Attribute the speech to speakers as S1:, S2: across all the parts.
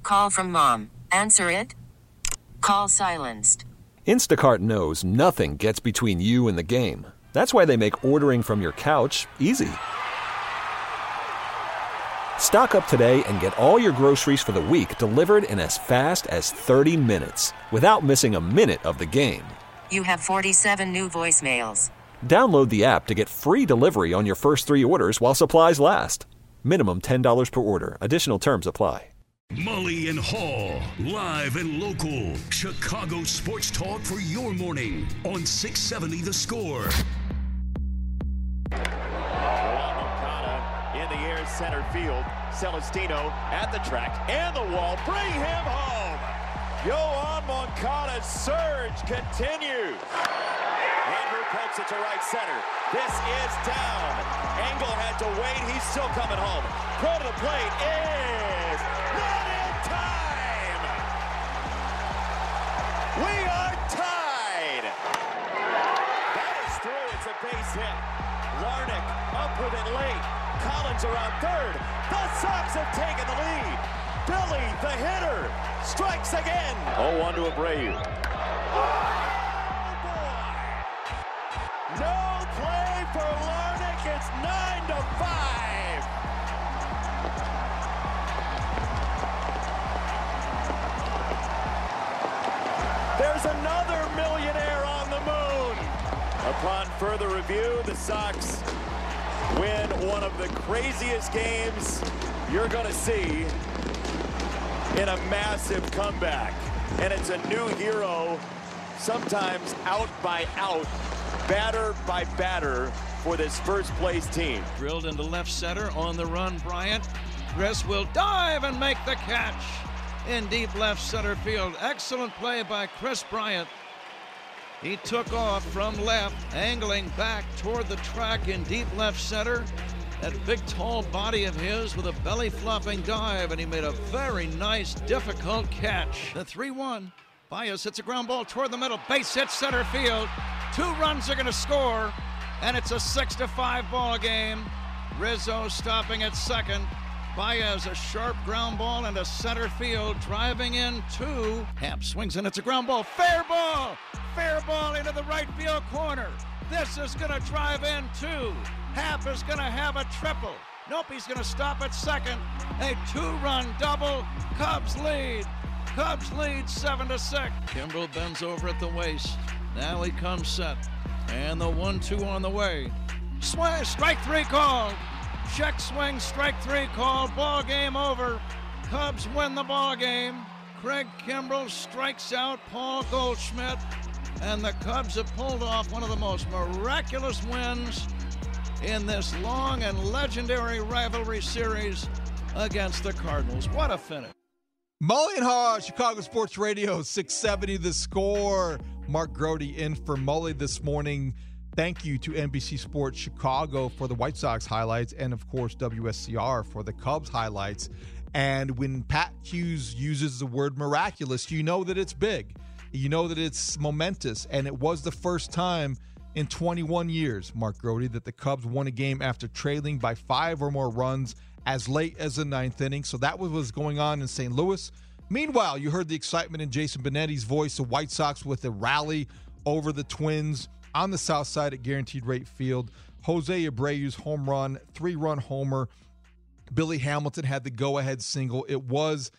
S1: Call from mom. Answer it. Call silenced.
S2: Instacart knows nothing gets between you and the game. That's why they make ordering from your couch easy. Stock up today and get all your groceries for the week delivered in as fast as 30 minutes without missing a minute of the game.
S1: You have 47 new voicemails.
S2: Download the app to get free delivery on your first 3 orders while supplies last. Minimum $10 per order. Additional terms apply.
S3: Mully and Haw, live and local. Chicago sports talk for your morning on 670 The Score.
S4: In the air, center field. Celestino at the track and the wall. Bring him home. Yoan Moncada's surge continues. Andrew pokes it to right center. This is down. Engel had to wait. He's still coming home. Throw to the plate is not in time. We are tied. That is through. It's a base hit. Larnach up with it late. Collins around third. The Sox have taken the lead. Billy, the hitter, strikes again. 0-1 to Abreu. No play for Larnach. It's 9-5. There's another millionaire on the moon. Upon further review, the Sox win one of the craziest games you're going to see in a massive comeback. And it's a new hero, sometimes out by out, batter by batter for this first place team.
S5: Drilled into left center on the run, Bryant. Chris will dive and make the catch in deep left center field. Excellent play by Chris Bryant. He took off from left, angling back toward the track in deep left center. That big, tall body of his with a belly-flopping dive, and he made a very nice, difficult catch. The 3-1. Baez hits a ground ball toward the middle. Base hit center field. 2 runs are going to score, and it's a 6-5 ball game. Rizzo stopping at second. Baez, a sharp ground ball into center field, driving in 2. Happ swings and it's a ground ball. Fair ball! Fair ball into the right field corner. This is going to drive in 2. Happ is going to have a triple. Nope, he's going to stop at second. A 2-run double. Cubs lead. Cubs lead 7-6. Kimbrel bends over at the waist. Now he comes set. And the 1-2 on the way. Swing, strike 3 called. Check swing, strike 3 called. Ball game over. Cubs win the ball game. Craig Kimbrel strikes out Paul Goldschmidt. And the Cubs have pulled off one of the most miraculous wins in this long and legendary rivalry series against the Cardinals. What a finish.
S6: Mully and Haw, Chicago Sports Radio, 670 The Score. Mark Grote in for Mully this morning. Thank you to NBC Sports Chicago for the White Sox highlights and, of course, WSCR for the Cubs highlights. And when Pat Hughes uses the word miraculous, you know that it's big. You know that it's momentous. And it was the first time in 21 years, Mark Grote, that the Cubs won a game after trailing by 5 or more runs as late as the 9th inning. So that was what was going on in St. Louis. Meanwhile, you heard the excitement in Jason Benetti's voice, the White Sox with a rally over the Twins on the south side at Guaranteed Rate Field. Jose Abreu's home run, 3-run homer. Billy Hamilton had the go-ahead single. It was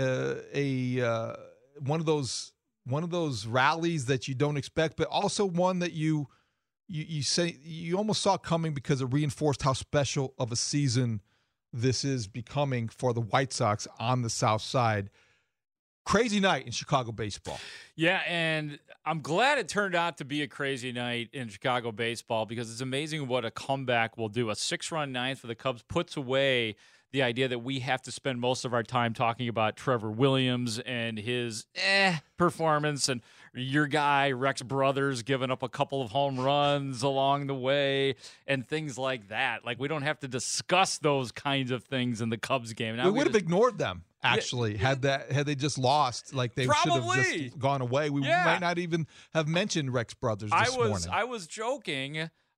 S6: one of those rallies that you don't expect, but also one that you say you almost saw coming because it reinforced how special of a season this is becoming for the White Sox on the south side. Crazy night in Chicago baseball.
S7: Yeah, and I'm glad it turned out to be a crazy night in Chicago baseball because it's amazing what a comeback will do. A 6-run ninth for the Cubs puts away the idea that we have to spend most of our time talking about Trevor Williams and his performance and your guy, Rex Brothers, giving up a couple of home runs along the way and things like that. Like, we don't have to discuss those kinds of things in the Cubs game. Now,
S6: we would have ignored them, actually, had they just lost. Like, they should have just gone away. We might not even have mentioned Rex Brothers this morning.
S7: I was joking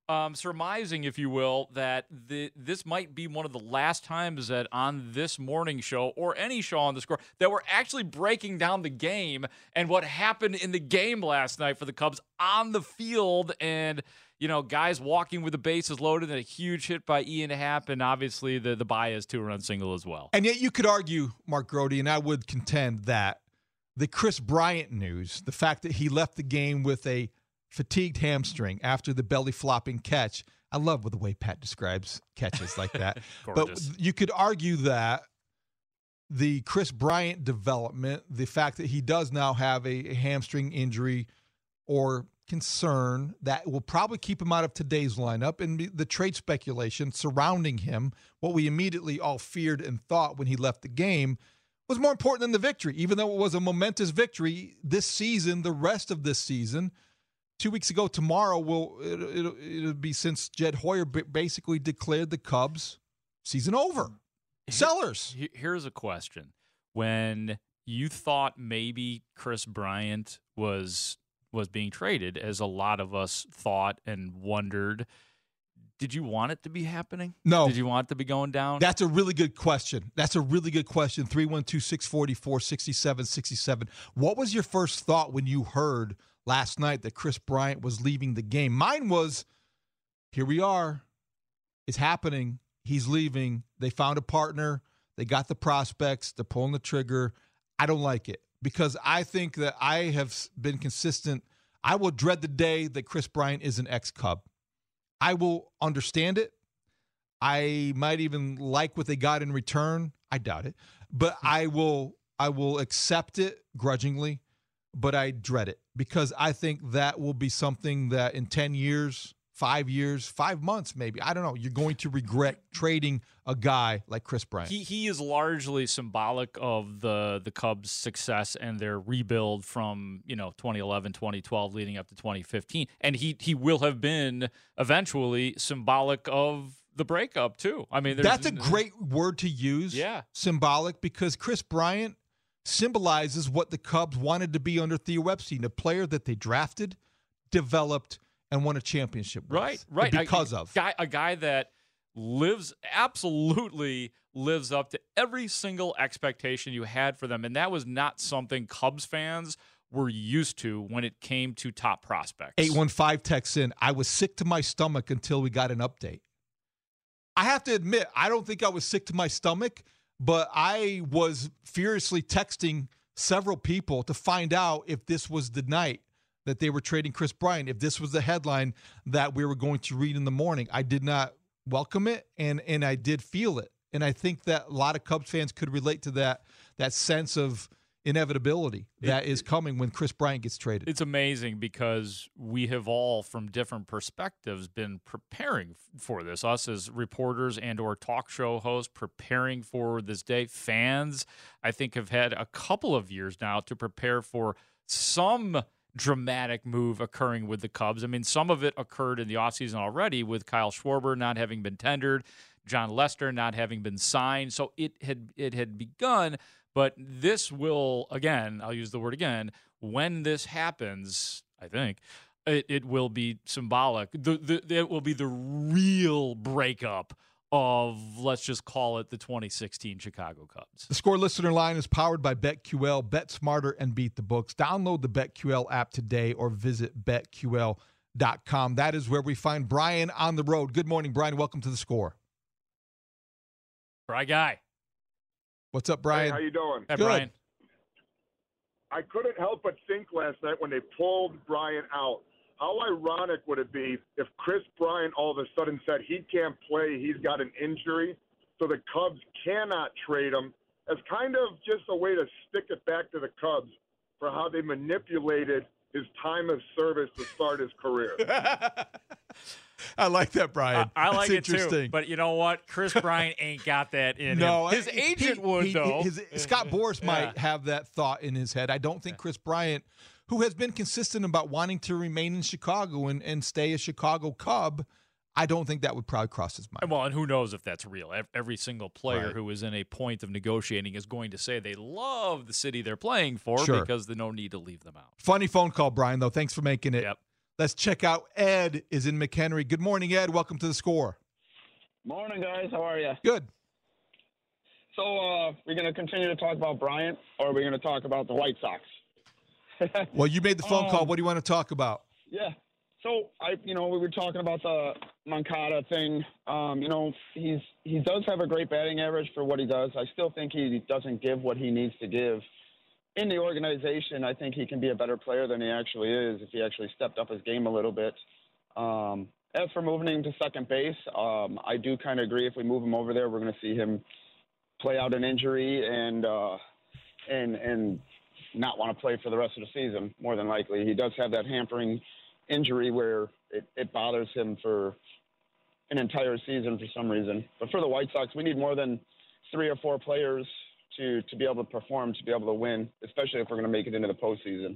S7: surmising, if you will, that this might be one of the last times that on this morning show or any show on the Score that we're actually breaking down the game and what happened in the game last night for the Cubs on the field, and guys walking with the bases loaded, and a huge hit by Ian Happ, and obviously the Baez 2-run single as well.
S6: And yet you could argue, Mark Grody, and I would contend that the Kris Bryant news, the fact that he left the game with a fatigued hamstring after the belly flopping catch. I love the way Pat describes catches like that. But you could argue that the Kris Bryant development, the fact that he does now have a hamstring injury or concern that will probably keep him out of today's lineup, and the trade speculation surrounding him, what we immediately all feared and thought when he left the game, was more important than the victory. Even though it was a momentous victory this season, the rest of this season, 2 weeks ago tomorrow, it'll be since Jed Hoyer basically declared the Cubs season over. Sellers.
S7: Here's a question. When you thought maybe Kris Bryant was being traded, as a lot of us thought and wondered, did you want it to be happening?
S6: No.
S7: Did you want it to be going down?
S6: That's a really good question. 312-644-6767. What was your first thought when you heard last night that Kris Bryant was leaving the game? Mine was, here we are. It's happening. He's leaving. They found a partner. They got the prospects. They're pulling the trigger. I don't like it because I think that I have been consistent. I will dread the day that Kris Bryant is an ex-Cub. I will understand it. I might even like what they got in return. I doubt it. But I will accept it grudgingly, but I dread it because I think that will be something that in 10 years, 5 years, 5 months maybe, I don't know, you're going to regret trading a guy like Kris Bryant.
S7: He is largely symbolic of the Cubs' success and their rebuild from 2011, 2012, leading up to 2015. And he will have been eventually symbolic of the breakup too. I mean,
S6: that's a great word to use.
S7: Yeah,
S6: symbolic, because Kris Bryant symbolizes what the Cubs wanted to be under Theo Epstein, a player that they drafted, developed, and won a championship with.
S7: Right.
S6: Because
S7: a guy that absolutely lives up to every single expectation you had for them, and that was not something Cubs fans were used to when it came to top prospects.
S6: 815 texts in, I was sick to my stomach until we got an update. I have to admit, I don't think I was sick to my stomach, but I was furiously texting several people to find out if this was the night that they were trading Kris Bryant, if this was the headline that we were going to read in the morning. I did not welcome it, and I did feel it. And I think that a lot of Cubs fans could relate to that sense of inevitability that is coming when Kris Bryant gets traded.
S7: It's amazing because we have all, from different perspectives, been preparing for this. Us as reporters and or talk show hosts preparing for this day. Fans, I think, have had a couple of years now to prepare for some dramatic move occurring with the Cubs. I mean, some of it occurred in the offseason already with Kyle Schwarber not having been tendered, John Lester not having been signed. So it had begun, but this will, again, I'll use the word again, when this happens, I think, it will be symbolic. It will be the real breakup of, let's just call it, the 2016 Chicago Cubs.
S6: The Score listener line is powered by BetQL. Bet smarter and beat the books. Download the BetQL app today or visit BetQL.com. That is where we find Brian on the road. Good morning, Brian. Welcome to The Score.
S7: Bry Guy.
S6: What's up, Brian?
S8: Hey, how you doing?
S7: Hey,
S6: Good.
S7: Brian.
S8: I couldn't help but think last night when they pulled Bryant out, how ironic would it be if Kris Bryant all of a sudden said he can't play, he's got an injury, so the Cubs cannot trade him, as kind of just a way to stick it back to the Cubs for how they manipulated his time of service to start his career.
S6: I like that, Brian.
S7: I like
S6: That's
S7: it
S6: interesting.
S7: too. But you know what? Kris Bryant ain't got that in him. His agent would, though.
S6: Scott Boras might have that thought in his head. I don't think Kris Bryant, who has been consistent about wanting to remain in Chicago and stay a Chicago Cub, I don't think that would probably cross his mind.
S7: Well, and who knows if that's real. Every single player who is in a point of negotiating is going to say they love the city they're playing for because there's no need to leave them out.
S6: Funny phone call, Brian, though. Thanks for making it.
S7: Yep.
S6: Let's check out Ed is in McHenry. Good morning, Ed. Welcome to The Score.
S9: Morning, guys. How are you?
S6: Good.
S9: So, we're going to continue to talk about Bryant, or are we going to talk about the White Sox?
S6: Well, you made the phone call. What do you want to talk about?
S9: Yeah. So, we were talking about the Moncada thing. He does have a great batting average for what he does. I still think he doesn't give what he needs to give. In the organization, I think he can be a better player than he actually is if he actually stepped up his game a little bit. As for moving him to second base, I do kind of agree. If we move him over there, we're going to see him play out an injury and not want to play for the rest of the season, more than likely. He does have that hampering injury where it bothers him for an entire season for some reason. But for the White Sox, we need more than 3 or 4 players to be able to perform, to be able to win, especially if we're going to make it into the postseason.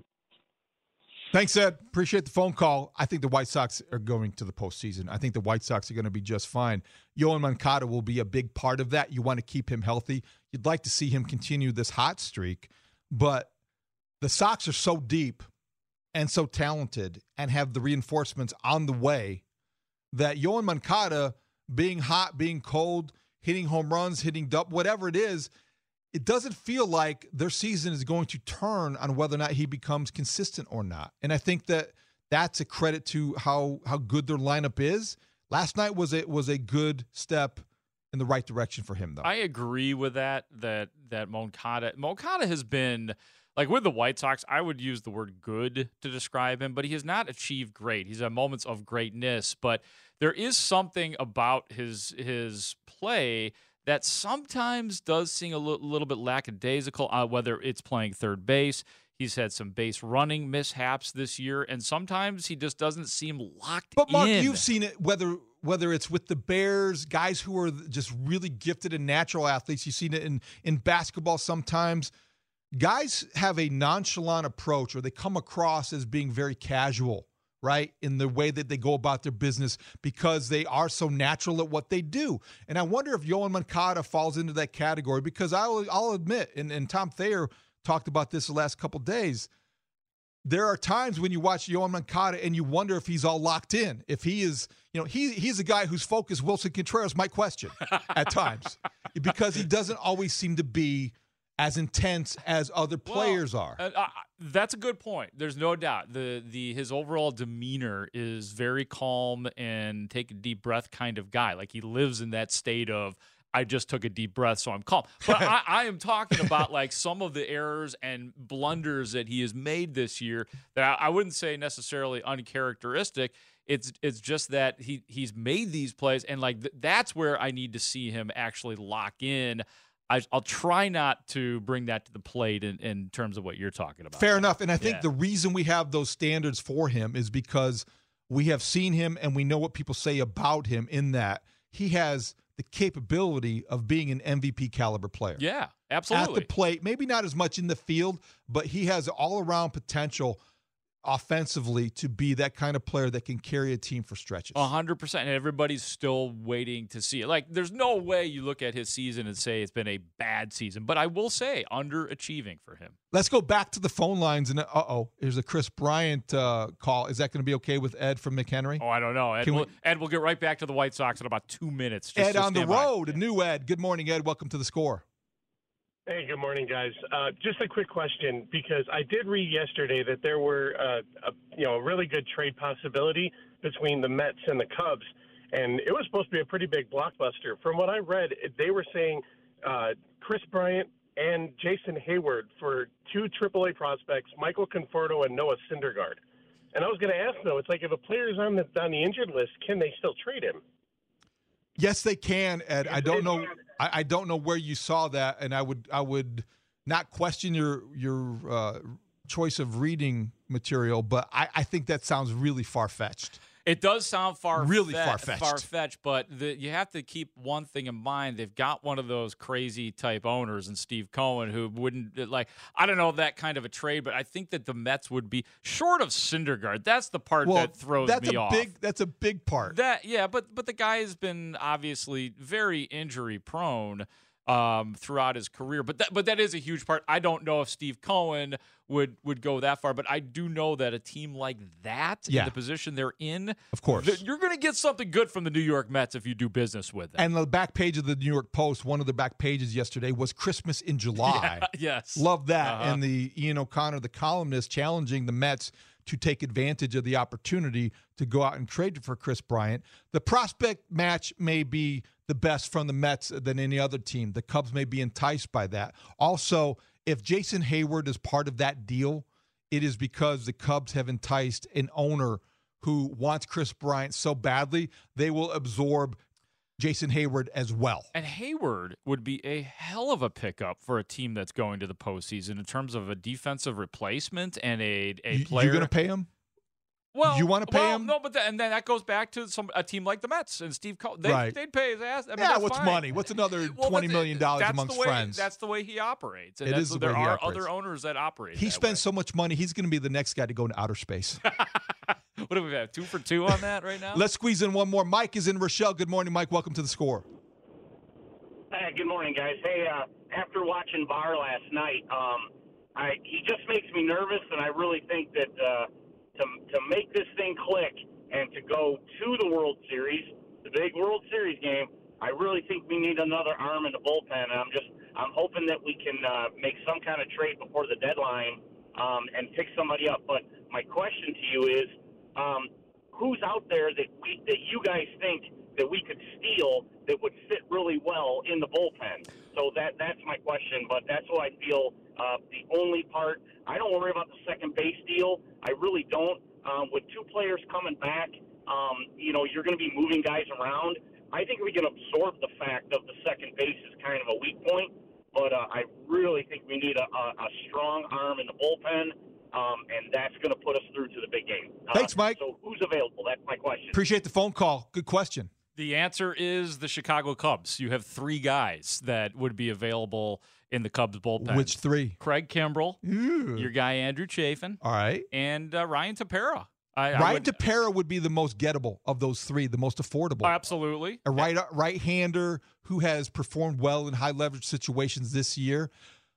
S6: Thanks, Ed. Appreciate the phone call. I think the White Sox are going to the postseason. I think the White Sox are going to be just fine. Yoan Moncada will be a big part of that. You want to keep him healthy. You'd like to see him continue this hot streak. But the Sox are so deep and so talented and have the reinforcements on the way that Yoan Moncada, being hot, being cold, hitting home runs, hitting whatever it is, it doesn't feel like their season is going to turn on whether or not he becomes consistent or not. And I think that that's a credit to how good their lineup is. Last night was a good step in the right direction for him, though.
S7: I agree with that Moncada has been, like with the White Sox, I would use the word good to describe him, but he has not achieved great. He's had moments of greatness, but there is something about his play that sometimes does seem a little bit lackadaisical, whether it's playing third base. He's had some base running mishaps this year, and sometimes he just doesn't seem locked in.
S6: But, Mark, you've seen it, whether it's with the Bears, guys who are just really gifted and natural athletes. You've seen it in basketball sometimes. Guys have a nonchalant approach, or they come across as being very casual, right, in the way that they go about their business because they are so natural at what they do. And I wonder if Yoan Moncada falls into that category because I'll admit, and Tom Thayer talked about this the last couple of days, there are times when you watch Yoan Moncada and you wonder if he's all locked in. If he is, he's a guy whose focus Wilson Contreras might question at times because he doesn't always seem to be as intense as other players are.
S7: That's a good point. There's no doubt. His overall demeanor is very calm and take a deep breath kind of guy. Like he lives in that state of, I just took a deep breath, so I'm calm. But I am talking about like some of the errors and blunders that he has made this year that I wouldn't say necessarily uncharacteristic. It's just that he's made these plays, and like that's where I need to see him actually lock in. I'll try not to bring that to the plate in terms of what you're talking about.
S6: Fair enough. And I think the reason we have those standards for him is because we have seen him and we know what people say about him in that he has the capability of being an MVP caliber player.
S7: Yeah, absolutely. At
S6: the plate, maybe not as much in the field, but he has all-around potential offensively to be that kind of player that can carry a team for stretches.
S7: 100%. And everybody's still waiting to see it. Like, there's no way you look at his season and say it's been a bad season. But I will say, underachieving for him.
S6: Let's go back to the phone lines. And here's a Chris Bryant call. Is that going to be okay with Ed from McHenry?
S7: Oh, I don't know. Ed, we'll get right back to the White Sox in about 2 minutes.
S6: Ed on the road, a new Ed. Good morning, Ed. Welcome to The Score.
S10: Hey, good morning, guys. Just a quick question, because I did read yesterday that there were a really good trade possibility between the Mets and the Cubs, and it was supposed to be a pretty big blockbuster. From what I read, they were saying Chris Bryant and Jason Hayward for 2 AAA prospects, Michael Conforto and Noah Syndergaard. And I was going to ask, though, it's like if a player's on the injured list, can they still trade him?
S6: Yes, they can, Ed. I don't know. I don't know where you saw that, and I would not question your choice of reading material, but I think that sounds really far-fetched.
S7: It does sound
S6: really far-fetched.
S7: But you have to keep one thing in mind. They've got one of those crazy type owners in Steve Cohen who wouldn't, like, I don't know that kind of a trade, but I think that the Mets would be short of Syndergaard. That's the part that throws me off.
S6: That's a big part.
S7: But the guy has been obviously very injury prone. throughout his career. But that is a huge part. I don't know if Steve Cohen would go that far, but I do know that a team like that, in the position they're in,
S6: of course,
S7: you're going to get something good from the New York Mets if you do business with them.
S6: And the back page of the New York Post, one of the back pages yesterday was Christmas in July.
S7: Yes.
S6: Love that. And the Ian O'Connor, the columnist, challenging the Mets to take advantage of the opportunity to go out and trade for Chris Bryant. The prospect match may be the best from the Mets than any other team. The Cubs may be enticed by that. Also, if Jason Hayward is part of that deal, it is because the Cubs have enticed an owner who wants Chris Bryant so badly, they will absorb Jason Hayward as well.
S7: And Hayward would be a hell of a pickup for a team that's going to the postseason in terms of a defensive replacement and a player.
S6: You're going to pay him?
S7: Well,
S6: you want to pay him?
S7: No, but then that goes back to a team like the Mets and Steve Cohen. They'd pay his ass. I mean,
S6: what's
S7: fine.
S6: Money? What's another $20 million amongst friends?
S7: That's the way he operates. And
S6: it is the way he operates.
S7: There are other owners that operate.
S6: He spends so much money, he's going to be the next guy to go into outer space.
S7: What do we have? 2 for 2 on that right now?
S6: Let's squeeze in one more. Mike is in Rochelle. Good morning, Mike. Welcome to The Score.
S11: Hey, good morning, guys. Hey, after watching Barr last night, he just makes me nervous, and I really think that to make this thing click and to go to the World Series, the big World Series game, I really think we need another arm in the bullpen. And I'm hoping that we can make some kind of trade before the deadline and pick somebody up. But my question to you is, who's out there that you guys think that we could steal that would fit really well in the bullpen? So that's my question, but that's what I feel the only part. I don't worry about the second base deal. I really don't. With 2 players coming back, you're going to be moving guys around. I think we can absorb the fact of the second base is kind of a weak point, but I really think we need a strong arm in the bullpen, and that's going to put us through to the big game.
S6: Thanks, Mike.
S11: So who's available? That's my question.
S6: Appreciate the phone call. Good question.
S7: The answer is the Chicago Cubs. You have 3 guys that would be available in the Cubs bullpen.
S6: Which 3?
S7: Craig Kimbrell, your guy Andrew Chafin,
S6: all right,
S7: and Ryan Tepera.
S6: Ryan Tepera would be the most gettable of those 3, the most affordable.
S7: Absolutely.
S6: A right-hander who has performed well in high-leverage situations this year.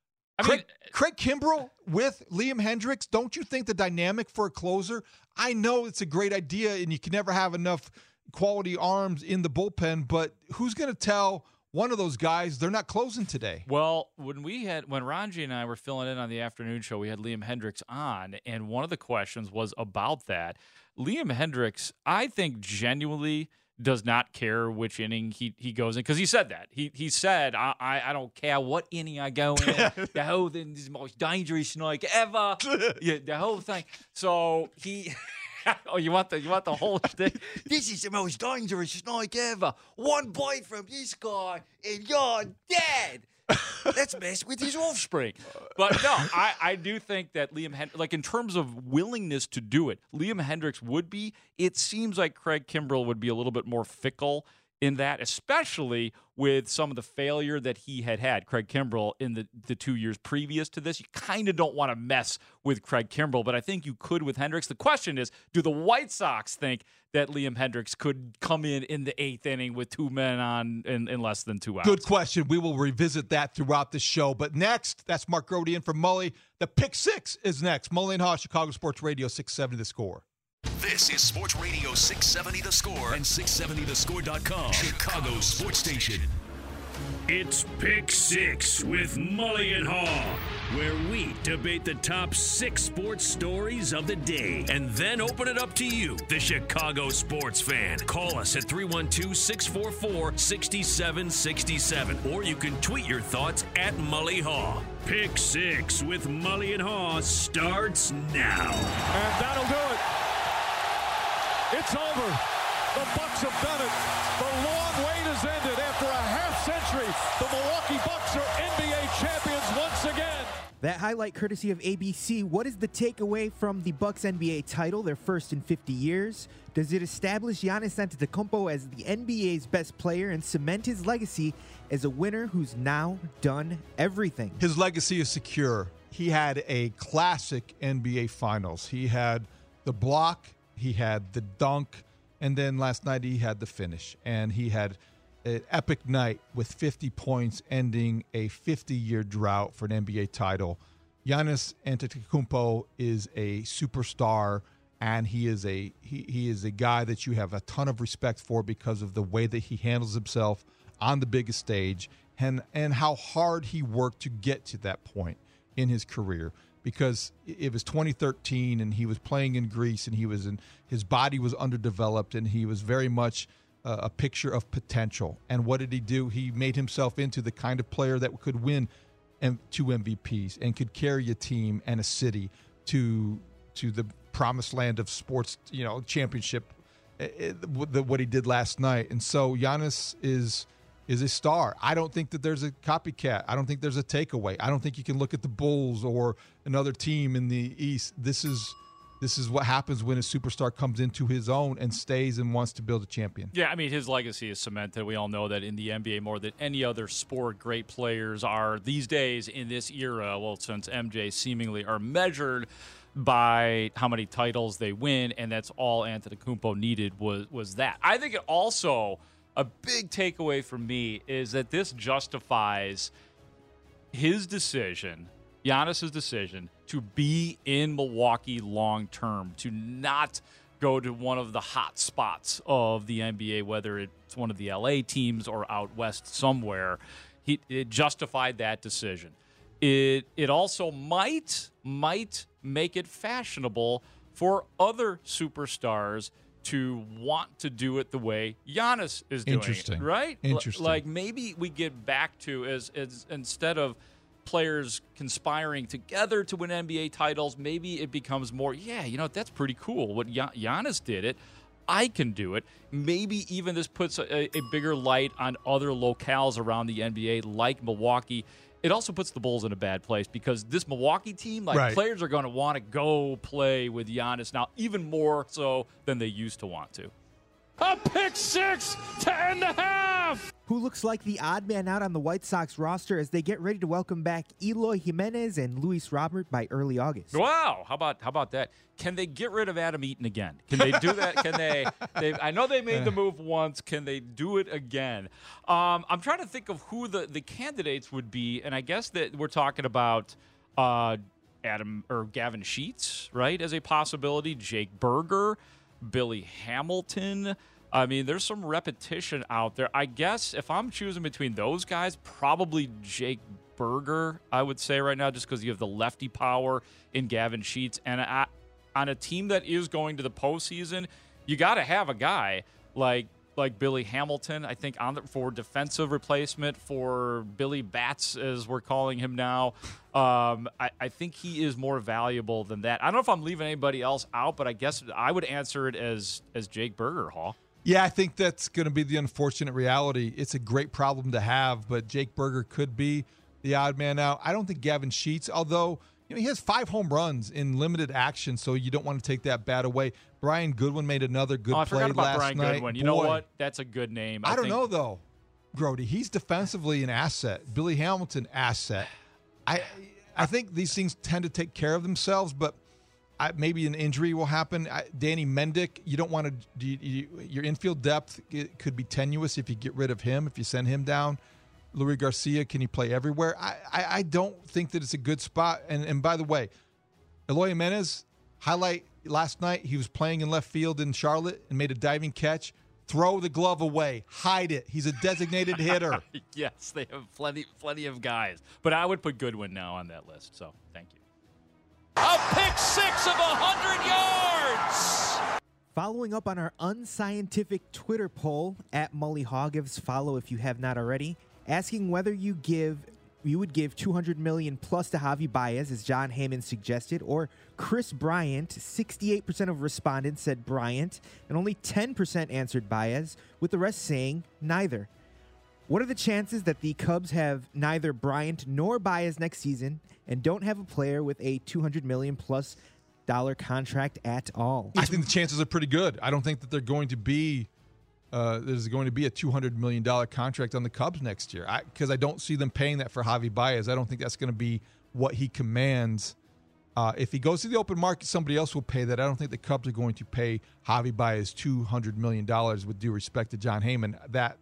S6: Craig Kimbrell with Liam Hendriks, don't you think the dynamic for a closer? I know it's a great idea, and you can never have enough quality arms in the bullpen, but who's going to tell one of those guys they're not closing today?
S7: Well, when Ranji and I were filling in on the afternoon show, we had Liam Hendriks on, and one of the questions was about that. Liam Hendriks, I think, genuinely does not care which inning he goes in, because he said that. He said, I don't care what inning I go in. The whole thing is the most dangerous snake ever. Yeah, the whole thing. So he... Oh, you want the whole thing? This is the most dangerous snake ever. One bite from this guy, and you're dead. Let's mess with his offspring. But no, I do think that Liam Hendriks, like in terms of willingness to do it, Liam Hendriks would be. It seems like Craig Kimbrell would be a little bit more fickle in that, especially with some of the failure that he had. Craig Kimbrell in the 2 years previous to this. You kind of don't want to mess with Craig Kimbrell, but I think you could with Hendriks. The question is, do the White Sox think that Liam Hendriks could come in the 8th inning with 2 men on in less than 2 outs?
S6: Good question. We will revisit that throughout the show. But next, that's Mark Grody in for Mully. The Pick 6 is next. Mully and Haw, Chicago Sports Radio 670 The Score.
S3: This is Sports Radio 670 The Score and 670thescore.com, Chicago Sports Station.
S12: It's Pick 6 with Mully and Haw, where we debate the top 6 sports stories of the day and then open it up to you, the Chicago sports fan. Call us at 312-644-6767, or you can tweet your thoughts at Mully Haw. Pick 6 with Mully and Haw starts now.
S13: And that'll do it. It's over. The Bucks have done it. The long wait has ended. After a half century, the Milwaukee Bucks are NBA champions once again.
S14: That highlight courtesy of ABC. What is the takeaway from the Bucks NBA title, their first in 50 years? Does it establish Giannis Antetokounmpo as the NBA's best player and cement his legacy as a winner who's now done everything?
S6: His legacy is secure. He had a classic NBA Finals. He had the block, he had the dunk, and then last night he had the finish. And he had an epic night with 50 points, ending a 50-year drought for an NBA title. Giannis Antetokounmpo is a superstar, and he is a guy that you have a ton of respect for because of the way that he handles himself on the biggest stage and how hard he worked to get to that point in his career. Because it was 2013 and he was playing in Greece and his body was underdeveloped and he was very much a picture of potential. And what did he do? He made himself into the kind of player that could win 2 MVPs and could carry a team and a city to the promised land of sports, championship, what he did last night. And so Giannis is a star. I don't think that there's a copycat. I don't think there's a takeaway. I don't think you can look at the Bulls or another team in the East. This is what happens when a superstar comes into his own and stays and wants to build a champion.
S7: Yeah, I mean, his legacy is cemented. We all know that in the NBA more than any other sport, great players are these days in this era, well, since MJ seemingly are measured by how many titles they win, and that's all Antetokounmpo needed was that. I think it also, a big takeaway from me is that this justifies his decision, Giannis's decision, to be in Milwaukee long term, to not go to one of the hot spots of the NBA, whether it's one of the LA teams or out west somewhere. It justified that decision. It also might make it fashionable for other superstars to want to do it the way Giannis is doing it, right?
S6: Interesting.
S7: Like maybe we get back to as instead of players conspiring together to win NBA titles, maybe it becomes more, that's pretty cool. What Giannis did it, I can do it. Maybe even this puts a bigger light on other locales around the NBA like Milwaukee. It also puts the Bulls in a bad place because this Milwaukee team, players are going to want to go play with Giannis now, even more so than they used to want to.
S13: A pick six to end the half.
S14: Who looks like the odd man out on the White Sox roster as they get ready to welcome back Eloy Jimenez and Luis Robert by early August.
S7: Wow, how about that? Can they get rid of Adam Eaton again? Can they do that? Can they I know they made the move once. Can they do it again? I'm trying to think of who the candidates would be, and I guess that we're talking about Gavin Sheets, right, as a possibility. Jake Berger, Billy Hamilton. I mean, there's some repetition out there. I guess if I'm choosing between those guys, probably Jake Berger, I would say right now, just because you have the lefty power in Gavin Sheets. And on a team that is going to the postseason, you got to have a guy like Billy Hamilton, I think, for defensive replacement for Billy Bats, as we're calling him now. I think he is more valuable than that. I don't know if I'm leaving anybody else out, but I guess I would answer it as Jake Berger, Hall.
S6: Yeah, I think that's going to be the unfortunate reality. It's a great problem to have, but Jake Berger could be the odd man out. I don't think Gavin Sheets, although he has 5 home runs in limited action, so you don't want to take that bat away. Brian Goodwin made another good play last night.
S7: I forgot about Brian Goodwin. You know what? That's a good name.
S6: I don't know, though, Grody. He's defensively an asset. Billy Hamilton, asset. I think these things tend to take care of themselves, but maybe an injury will happen. Danny Mendick, you don't want to. Your infield depth could be tenuous if you get rid of him, if you send him down. Luis Garcia, can he play everywhere? I don't think that it's a good spot. And by the way, Eloy Jimenez, highlight last night, he was playing in left field in Charlotte and made a diving catch. Throw the glove away. Hide it. He's a designated hitter.
S7: Yes, they have plenty of guys. But I would put Goodwin now on that list, so thank you.
S13: A pick six of 100 yards.
S14: Following up on our unscientific Twitter poll, at Mully Haw, give us a follow if you have not already, asking whether you would give $200 million plus to Javi Baez, as John Heyman suggested, or Chris Bryant. 68% of respondents said Bryant, and only 10% answered Baez, with the rest saying neither. What are the chances that the Cubs have neither Bryant nor Baez next season and don't have a player with a $200 million plus contract at all?
S6: I think the chances are pretty good. I don't think that they're going to be there's going to be a $200 million contract on the Cubs next year, because I don't see them paying that for Javi Baez. I don't think that's going to be what he commands. If he goes to the open market, somebody else will pay that. I don't think the Cubs are going to pay Javi Baez $200 million, with due respect to John Heyman.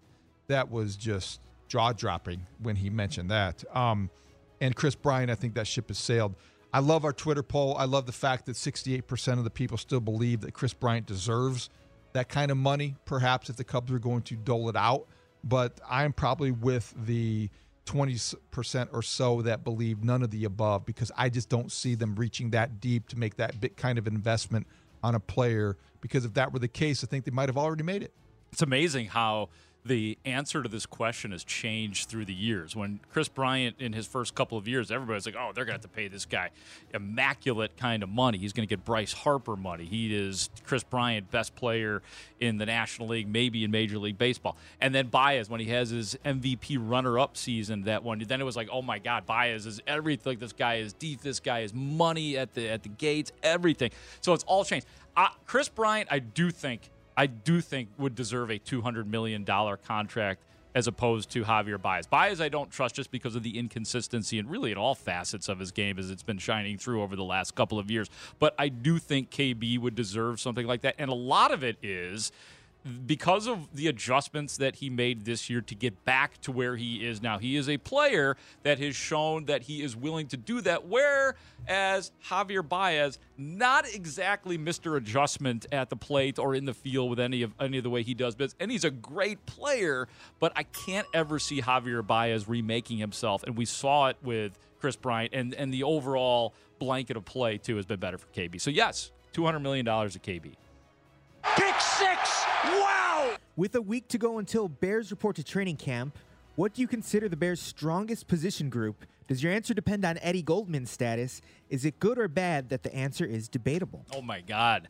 S6: that was just jaw-dropping when he mentioned that. And Chris Bryant, I think that ship has sailed. I love our Twitter poll. I love the fact that 68% of the people still believe that Chris Bryant deserves that kind of money, perhaps if the Cubs are going to dole it out. But I'm probably with the 20% or so that believe none of the above, because I just don't see them reaching that deep to make that big kind of investment on a player, because if that were the case, I think they might have already made it.
S7: It's amazing how the answer to this question has changed through the years. When Chris Bryant, in his first couple of years, everybody's like, oh, they're going to have to pay this guy immaculate kind of money. He's going to get Bryce Harper money. He is Chris Bryant, best player in the National League, maybe in Major League Baseball. And then Baez, when he has his MVP runner-up season, that one, then it was like, oh my God, Baez is everything. This guy is deep. This guy is money at the gates, everything. So it's all changed. Chris Bryant, I do think would deserve a $200 million contract as opposed to Javier Baez. Baez I don't trust just because of the inconsistency and really in all facets of his game as it's been shining through over the last couple of years. But I do think KB would deserve something like that. And a lot of it is because of the adjustments that he made this year to get back to where he is now. He is a player that has shown that he is willing to do that, whereas Javier Baez, not exactly Mr. Adjustment at the plate or in the field with any of the way he does business. And he's a great player, but I can't ever see Javier Baez remaking himself. And we saw it with Chris Bryant, and the overall blanket of play, too, has been better for KB. So, yes, $200 million at KB.
S14: Pick six! Wow! With a week to go until Bears report to training camp, what do you consider the Bears' strongest position group? Does your answer depend on Eddie Goldman's status? Is it good or bad that the answer is debatable?
S7: Oh, my God.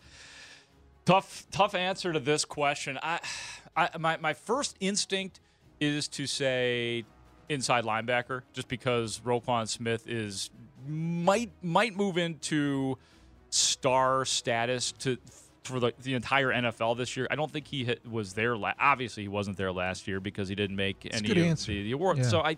S7: Tough answer to this question. My first instinct is to say inside linebacker, just because Roquan Smith might move into star status for the entire NFL this year. I don't think he was there. Obviously, he wasn't there last year because he didn't make any of the awards. Yeah. So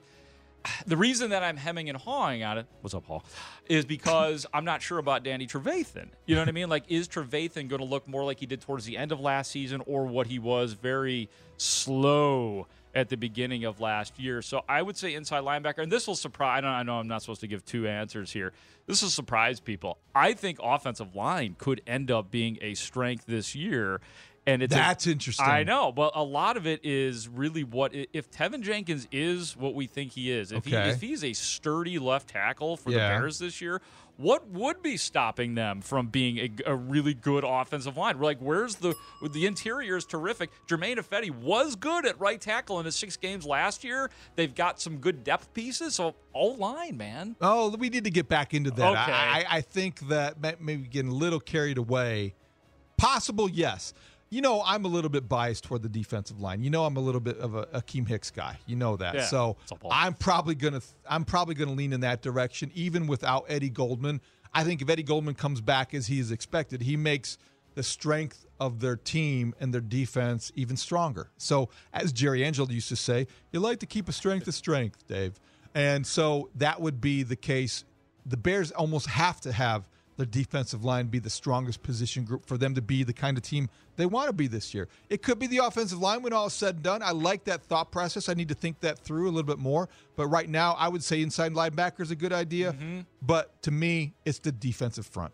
S7: the reason that I'm hemming and hawing on it, what's up, Paul, is because I'm not sure about Danny Trevathan. You know what I mean? Like, is Trevathan going to look more like he did towards the end of last season, or what he was very slow at the beginning of last year? So I would say inside linebacker, and this will surprise. I know I'm not supposed to give two answers here. This will surprise people. I think offensive line could end up being a strength this year. And
S6: that's interesting.
S7: I know, but a lot of it is really if Tevin Jenkins is what we think he is, if he's a sturdy left tackle for the Bears this year, what would be stopping them from being a really good offensive line? We're like, where's the interior is terrific. Jermaine Ifedi was good at right tackle in his 6 games last year. They've got some good depth pieces, so O-line, man.
S6: Oh, we need to get back into that.
S7: Okay.
S6: I think that maybe getting a little carried away. Possible, yes. You know, I'm a little bit biased toward the defensive line. You know, I'm a little bit of a Akeem Hicks guy. You know that.
S7: Yeah,
S6: so I'm probably gonna lean in that direction, even without Eddie Goldman. I think if Eddie Goldman comes back as he is expected, he makes the strength of their team and their defense even stronger. So, as Jerry Angelo used to say, you like to keep a strength of strength, Dave. And so that would be the case. The Bears almost have to have their defensive line be the strongest position group for them to be the kind of team they want to be this year. It could be the offensive line when all is said and done. I like that thought process. I need to think that through a little bit more. But right now, I would say inside linebacker is a good idea. Mm-hmm. But to me, it's the defensive front.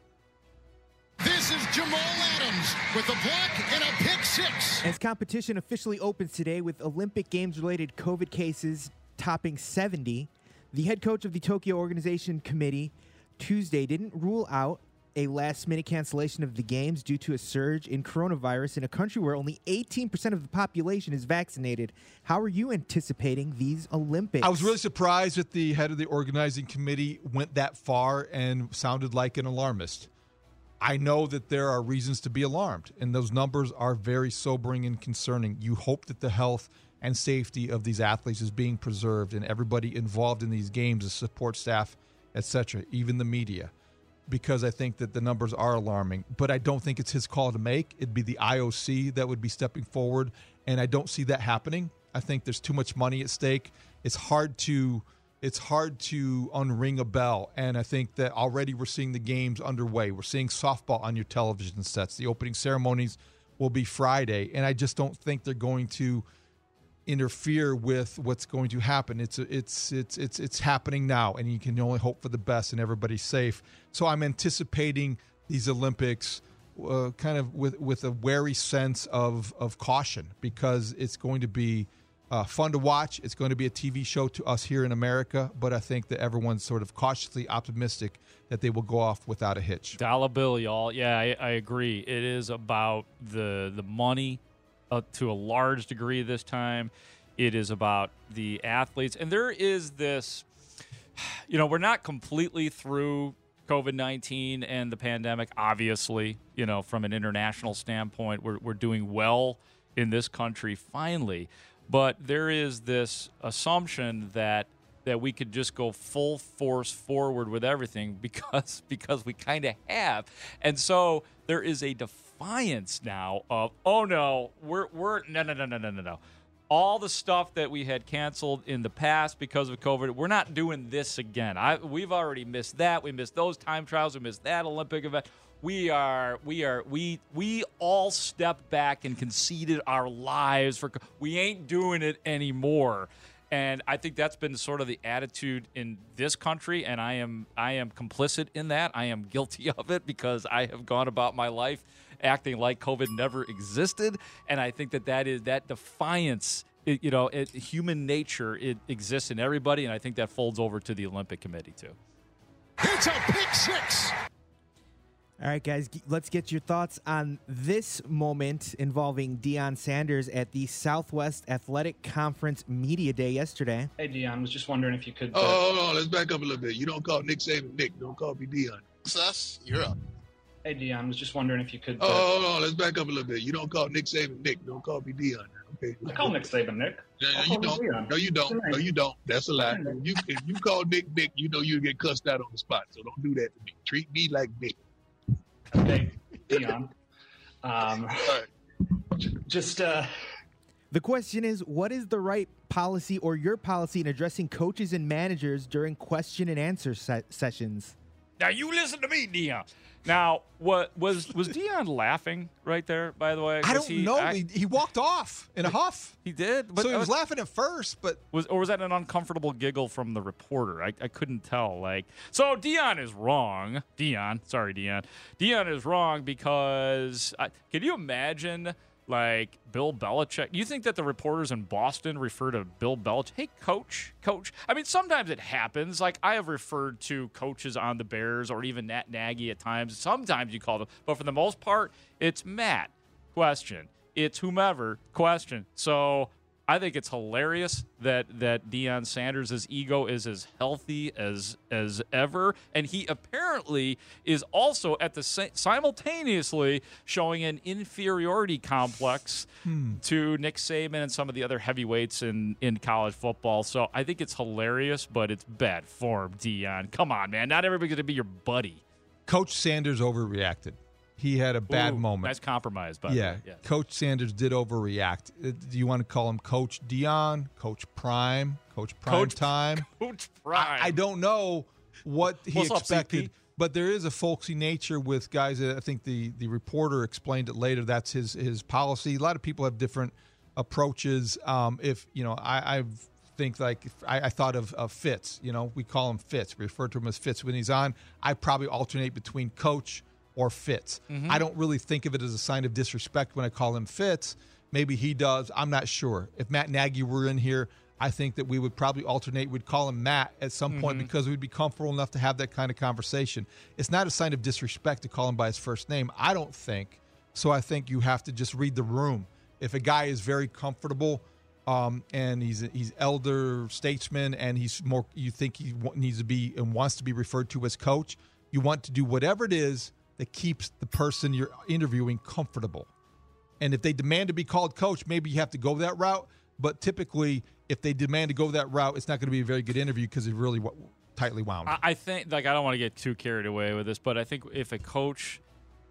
S15: This is Jamal Adams with a block and a pick six.
S14: As competition officially opens today with Olympic Games-related COVID cases topping 70, the head coach of the Tokyo Organization Committee Tuesday didn't rule out a last-minute cancellation of the games due to a surge in coronavirus in a country where only 18% of the population is vaccinated. How are you anticipating these Olympics?
S6: I was really surprised that the head of the organizing committee went that far and sounded like an alarmist. I know that there are reasons to be alarmed, and those numbers are very sobering and concerning. You hope that the health and safety of these athletes is being preserved, and everybody involved in these games, the support staff, etc., even the media, because I think that the numbers are alarming. But I don't think it's his call to make. It'd be the IOC that would be stepping forward, and I don't see that happening. I think there's too much money at stake. It's hard to unring a bell, and I think that already we're seeing the games underway. We're seeing softball on your television sets. The opening ceremonies will be Friday, and I just don't think they're going to interfere with what's going to happen. It's happening now, and you can only hope for the best, and everybody's safe. So I'm anticipating these Olympics kind of with a wary sense of caution, because it's going to be fun to watch. It's going to be a TV show to us here in America, but I think that everyone's sort of cautiously optimistic that they will go off without a hitch.
S7: Dollar bill, y'all. Yeah, I agree. It is about the money to a large degree this time. It is about the athletes. And there is this, we're not completely through COVID-19 and the pandemic, obviously. From an international standpoint, we're doing well in this country finally. But there is this assumption that we could just go full force forward with everything because we kind of have. And so there is a defiance now of, oh no, we're no. All the stuff that we had canceled in the past because of COVID, we're not doing this again. We've already missed that. We missed those time trials. We missed that Olympic event. We all stepped back and conceded our lives we ain't doing it anymore. And I think that's been sort of the attitude in this country, and I am complicit in that. I am guilty of it because I have gone about my life acting like COVID never existed. And I think that defiance, human nature, it exists in everybody, and I think that folds over to the Olympic Committee too.
S15: It's a pick six.
S14: All right, guys, let's get your thoughts on this moment involving Deion Sanders at the Southwest Athletic Conference Media Day yesterday.
S16: Hey, Deion, was just wondering if you could...
S17: hold on, let's back up a little bit. You don't call Nick Saban Nick. Don't call me Deion.
S15: Sus, you're up.
S16: Hey, Deion, was just wondering if you could...
S17: hold on, let's back up a little bit. You don't call Nick Saban Nick. Don't call me Deion. Okay.
S16: I call Nick Saban Nick.
S17: You don't. No, you don't. No, you don't. That's a lie. If you call Nick Nick, you get cussed out on the spot. So don't do that to me. Treat me like Nick.
S16: Okay, Deion.
S14: The question is, what is the right policy or your policy in addressing coaches and managers during question and answer sessions?
S7: Now, you listen to me, Deion. Now, what was Deion laughing right there, by the way?
S6: I don't know. He walked off in a huff.
S7: He did? But
S6: so he was laughing at first, but...
S7: Was that an uncomfortable giggle from the reporter? I couldn't tell. So Deion is wrong. Deion is wrong because... can you imagine... Bill Belichick. Do you think that the reporters in Boston refer to Bill Belichick? Hey, coach. I mean, sometimes it happens. I have referred to coaches on the Bears or even Matt Nagy at times. Sometimes you call them. But for the most part, it's Matt. Question. It's whomever. Question. So I think it's hilarious that Deion Sanders' ego is as healthy as ever, and he apparently is also at the simultaneously showing an inferiority complex to Nick Saban and some of the other heavyweights in college football. So I think it's hilarious, but it's bad form, Deion. Come on, man. Not everybody's going to be your buddy.
S6: Coach Sanders overreacted. He had a bad moment.
S7: Nice compromise, by the way.
S6: Yeah, Coach Sanders did overreact. Do you want to call him Coach Deion, Coach Prime, Coach Prime Time?
S7: Coach Prime.
S6: I don't know what he expected, but there is a folksy nature with guys. I think the reporter explained it later. That's his policy. A lot of people have different approaches. I thought of Fitz. We call him Fitz. We refer to him as Fitz when he's on. I probably alternate between Coach or Fitz. Mm-hmm. I don't really think of it as a sign of disrespect when I call him Fitz. Maybe he does. I'm not sure. If Matt Nagy were in here, I think that we would probably alternate. We'd call him Matt at some point because we'd be comfortable enough to have that kind of conversation. It's not a sign of disrespect to call him by his first name, I don't think. So I think you have to just read the room. If a guy is very comfortable and he's elder statesman and he's more, you think he needs to be and wants to be referred to as coach, you want to do whatever it is that keeps the person you're interviewing comfortable. And if they demand to be called coach, maybe you have to go that route. But typically, if they demand to go that route, it's not going to be a very good interview because it's really tightly wound.
S7: I think, I don't want to get too carried away with this, but I think if a coach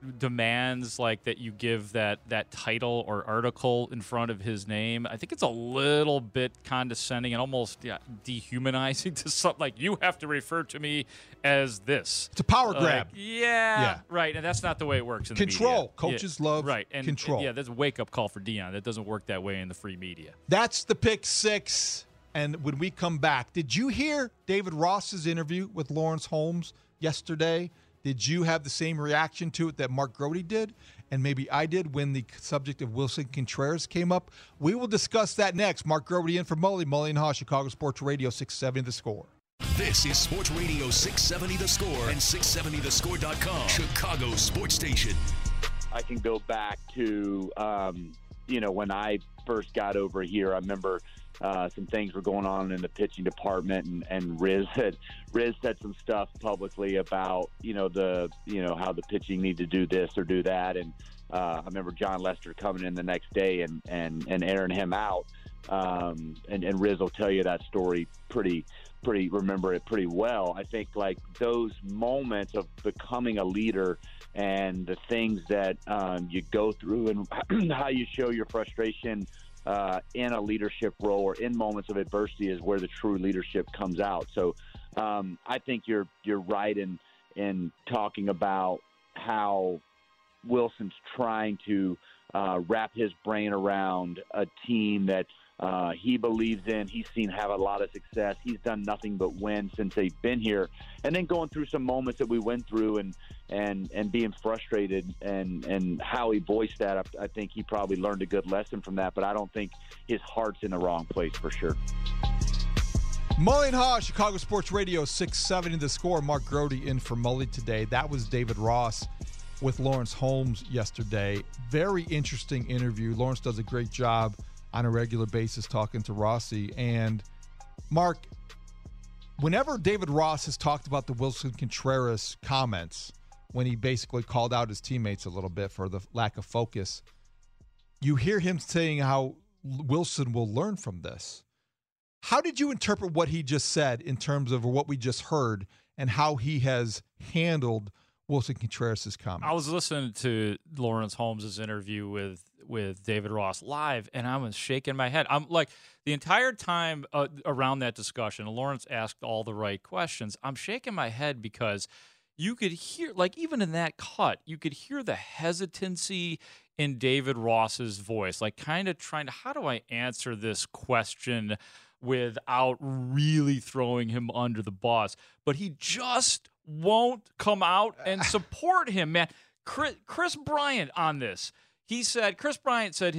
S7: demands like that you give that title or article in front of his name, I think it's a little bit condescending and almost dehumanizing to something like, you have to refer to me as this.
S6: It's a power grab.
S7: Yeah, right. And that's not the way it works in the media.
S6: Control. Coaches love control.
S7: Yeah, that's a wake-up call for Deion. That doesn't work that way in the free media.
S6: That's the Pick Six. And when we come back, did you hear David Ross's interview with Lawrence Holmes yesterday? Did you have the same reaction to it that Mark Grody did and maybe I did when the subject of Wilson Contreras came up? We will discuss that next. Mark Grody in for Mully and Haw, Chicago Sports Radio 670 The Score.
S3: This is Sports Radio 670 The Score and 670thescore.com, Chicago Sports Station.
S18: I can go back to, when I first got over here. I remember some things were going on in the pitching department, and Riz said some stuff publicly about how the pitching need to do this or do that, and I remember John Lester coming in the next day and airing him out, and Riz will tell you that story pretty remember it pretty well. I think like those moments of becoming a leader and the things that you go through and how you show your frustration in a leadership role or in moments of adversity is where the true leadership comes out. So I think you're right in talking about how Wilson's trying to wrap his brain around a team that he believes in. He's seen have a lot of success. He's done nothing but win since they've been here. And then going through some moments that we went through and being frustrated and how he voiced that, I think he probably learned a good lesson from that, but I don't think his heart's in the wrong place for sure.
S6: Mully and Haw, Chicago Sports Radio 670 The Score. Mark Grody in for Mully today. That was David Ross with Lawrence Holmes yesterday. Very interesting interview. Lawrence does a great job on a regular basis talking to Rossi. And Mark, whenever David Ross has talked about the Wilson Contreras comments, when he basically called out his teammates a little bit for the lack of focus, you hear him saying how Wilson will learn from this. How did you interpret what he just said in terms of what we just heard and how he has handled Wilson Contreras' comments?
S7: I was listening to Lawrence Holmes' interview with David Ross live, and I was shaking my head. I'm like, the entire time around that discussion, Lawrence asked all the right questions. I'm shaking my head because you could hear, like even in that cut, you could hear the hesitancy in David Ross's voice, like kind of trying to, how do I answer this question without really throwing him under the bus? But he just won't come out and support him, man. Chris Bryant on this. Chris Bryant said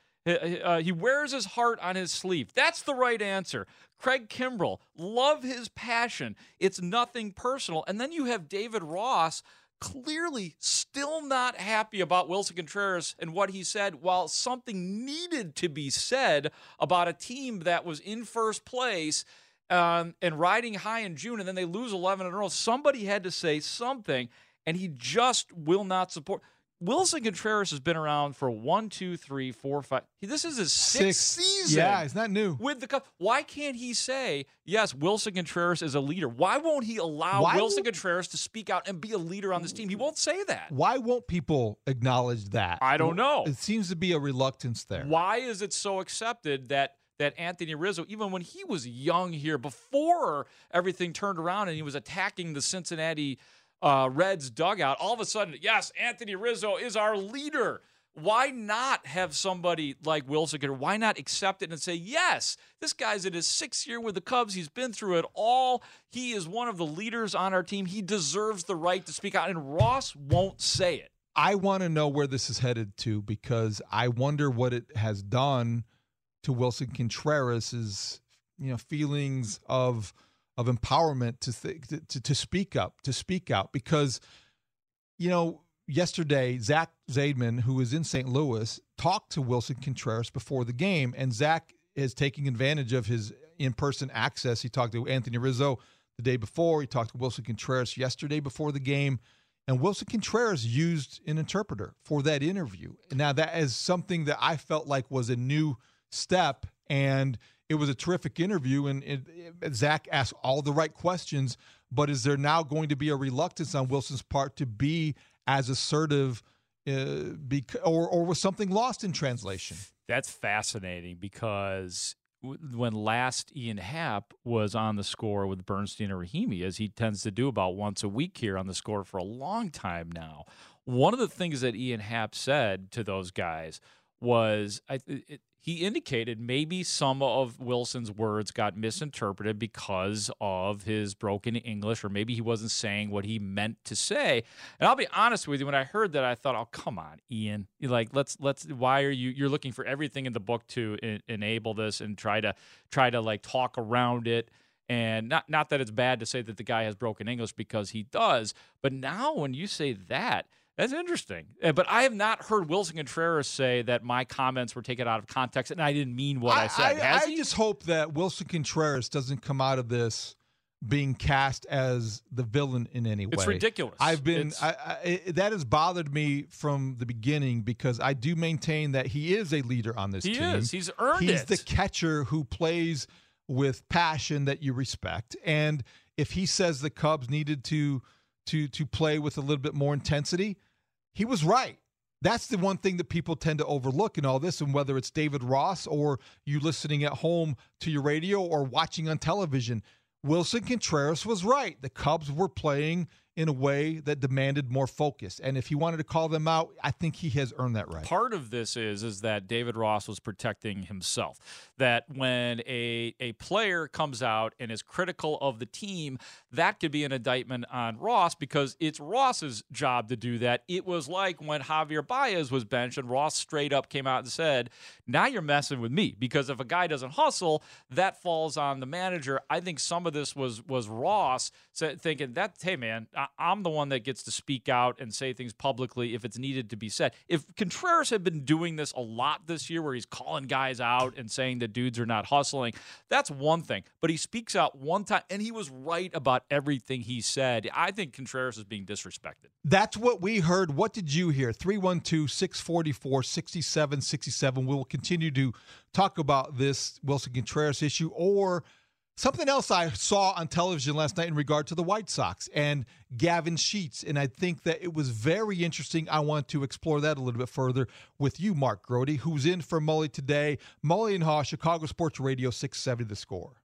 S7: he wears his heart on his sleeve. That's the right answer. Craig Kimbrell, love his passion. It's nothing personal. And then you have David Ross clearly still not happy about Wilson Contreras and what he said, while something needed to be said about a team that was in first place and riding high in June, and then they lose 11 in a row. Somebody had to say something, and he just will not support. Wilson Contreras has been around for 1, 2, 3, 4, 5. This is his sixth season.
S6: Yeah, it's not new.
S7: With the Cubs. Why can't he say, yes, Wilson Contreras is a leader? Why won't he allow Wilson Contreras to speak out and be a leader on this team? He won't say that.
S6: Why won't people acknowledge that?
S7: I don't know.
S6: It seems to be a reluctance there.
S7: Why is it so accepted that Anthony Rizzo, even when he was young here, before everything turned around and he was attacking the Cincinnati Reds dugout, all of a sudden, yes, Anthony Rizzo is our leader. Why not have somebody like Wilson? Why not accept it and say, yes, this guy's in his 6th year with the Cubs. He's been through it all. He is one of the leaders on our team. He deserves the right to speak out, and Ross won't say it.
S6: I want to know where this is headed to, because I wonder what it has done to Wilson Contreras' feelings of empowerment to speak out, because yesterday Zach Zaidman, who was in St. Louis, talked to Wilson Contreras before the game, and Zach is taking advantage of his in-person access. He talked to Anthony Rizzo the day before. He talked to Wilson Contreras yesterday before the game, and Wilson Contreras used an interpreter for that interview. And now that is something that I felt like was a new step, and it was a terrific interview, and Zach asked all the right questions, but is there now going to be a reluctance on Wilson's part to be as assertive, or was something lost in translation?
S7: That's fascinating because when last Ian Happ was on the score with Bernstein or Rahimi, as he tends to do about once a week here on the score for a long time now, one of the things that Ian Happ said to those guys was he indicated maybe some of Wilson's words got misinterpreted because of his broken English, or maybe he wasn't saying what he meant to say. And I'll be honest with you, when I heard that, I thought, oh, come on, Ian. Let's why are you're looking for everything in the book to enable this and try to like talk around it. And not that it's bad to say that the guy has broken English, because he does. But now when you say that, that's interesting. But I have not heard Wilson Contreras say that my comments were taken out of context and I didn't mean what I said.
S6: I just hope that Wilson Contreras doesn't come out of this being cast as the villain in any way.
S7: It's ridiculous.
S6: That has bothered me from the beginning, because I do maintain that he is a leader on this team.
S7: He is. He's earned it.
S6: He's the catcher who plays with passion that you respect. And if he says the Cubs needed to play with a little bit more intensity, he was right. That's the one thing that people tend to overlook in all this, and whether it's David Ross or you listening at home to your radio or watching on television, Wilson Contreras was right. The Cubs were playing in a way that demanded more focus. And if he wanted to call them out, I think he has earned that right.
S7: Part of this is that David Ross was protecting himself. That when a player comes out and is critical of the team, that could be an indictment on Ross, because it's Ross's job to do that. It was like when Javier Baez was benched and Ross straight up came out and said, now you're messing with me, because if a guy doesn't hustle, that falls on the manager. I think some of this was Ross thinking that, hey, man, I'm the one that gets to speak out and say things publicly if it's needed to be said. If Contreras had been doing this a lot this year, where he's calling guys out and saying that dudes are not hustling, that's one thing. But he speaks out one time, and he was right about everything he said. I think Contreras is being disrespected.
S6: That's what we heard. What did you hear? 312-644-6767. We will continue to talk about this Wilson Contreras issue, or something else I saw on television last night in regard to the White Sox and Gavin Sheets, and I think that it was very interesting. I want to explore that a little bit further with you, Mark Grote, who's in for Mully today. Mully and Haw, Chicago Sports Radio 670 The Score.